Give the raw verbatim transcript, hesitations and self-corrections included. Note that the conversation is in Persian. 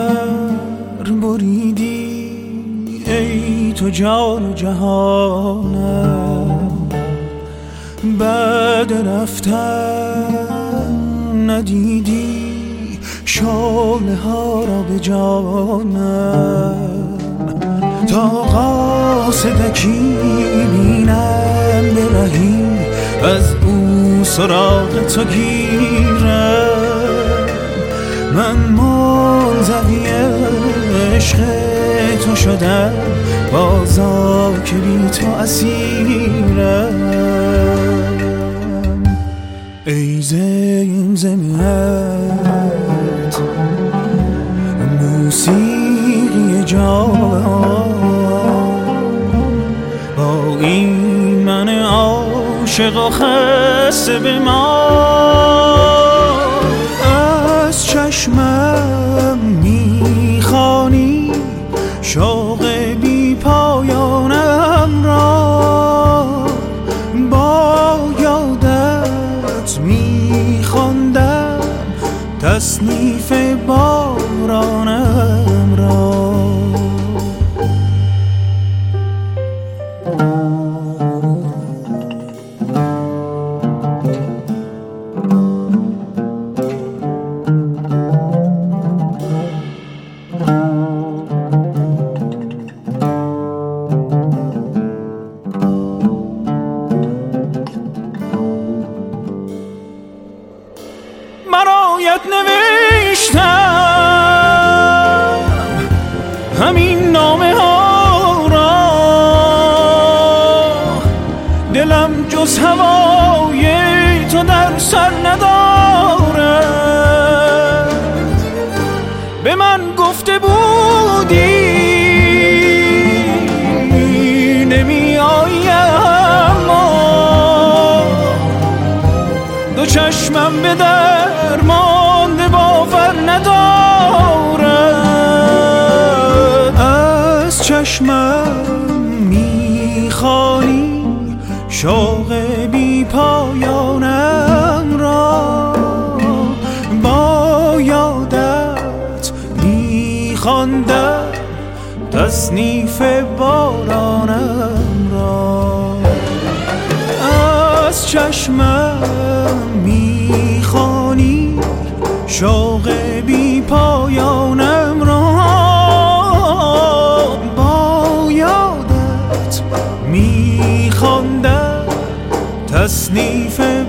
پر بریدی ای تو جان و جهانم، بعد رفتن ندیدی شعله ها را به جانم. تا قاصدکی بینم برهی از او سراغ تو گیرم، من منزوی عشق تو شدم، بازا که بی تو اسیرم. ای زمزمیت موسیقی جان، با این من عاشق و خسته به ما، از چشمم میخوانی شوق بی پایانم را، با یادت میخواندم تصنیف بارانم را. برایت نوشتم همین نامه ها را، دلم جز هوای تو در سر ندارد. به من گفته بودی نمی آیم، دو چشمم به درمانده باور ندارد. از چشمم میخوانی شوق بی پایانم را، با یادت میخواندم تصنیف بارانم را. از چشمم میخوانی شوق بی پایانم را، با یادت میخواندم تصنیف